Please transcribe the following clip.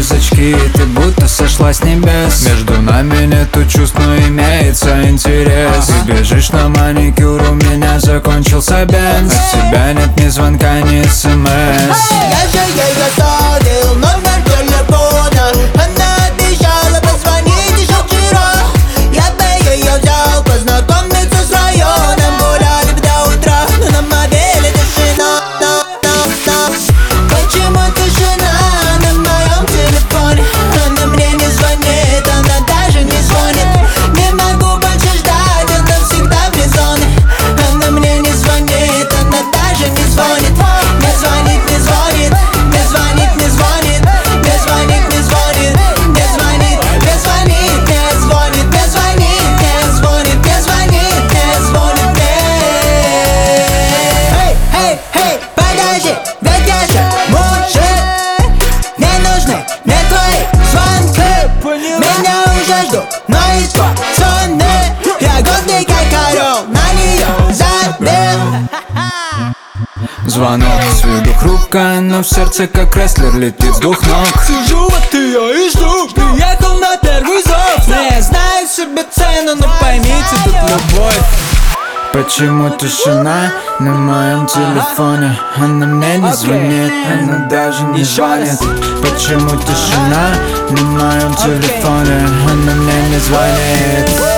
через очки, ты будто сошла с небес. Между нами нету чувств, но имеется интерес. Ты бежишь на маникюр, у меня закончился бенз. От тебя нет ни звонка, ни смс. Я же ей оставил номер телефона. Она обещала позвонить еще вчера. Я бы ее взял познакомиться с районом. Гуляли до утра, но на мобиле тишина. Почему тишина на моем телефоне? Она мне не звонит, она даже не звонит. Не могу больше ждать, она всегда в резоне. Она мне не звонит, она даже не звонит. Не звонит, не звонит, не звонит, не звонит, не звонит, не звонит, не звонит, не звонит, не звонит, не звонит, не звонит, не звонит, не звонит мне. Эй, эй, подожди, ведь я же мужик. Не нужны мне твои звонки. Меня уже ждут, но из пацаны. Я годный как орел, на нее забил. Звонок с виду хрупкая, но в сердце как рестлер летит с двух ног. Сижу вот я и жду, приехал на первый зов. Не знаю себе цену, но поймите, тут любовь. Почему тишина на моем телефоне? Она мне не звонит, она даже не звонит. Почему тишина на моем телефоне? Она мне не звонит.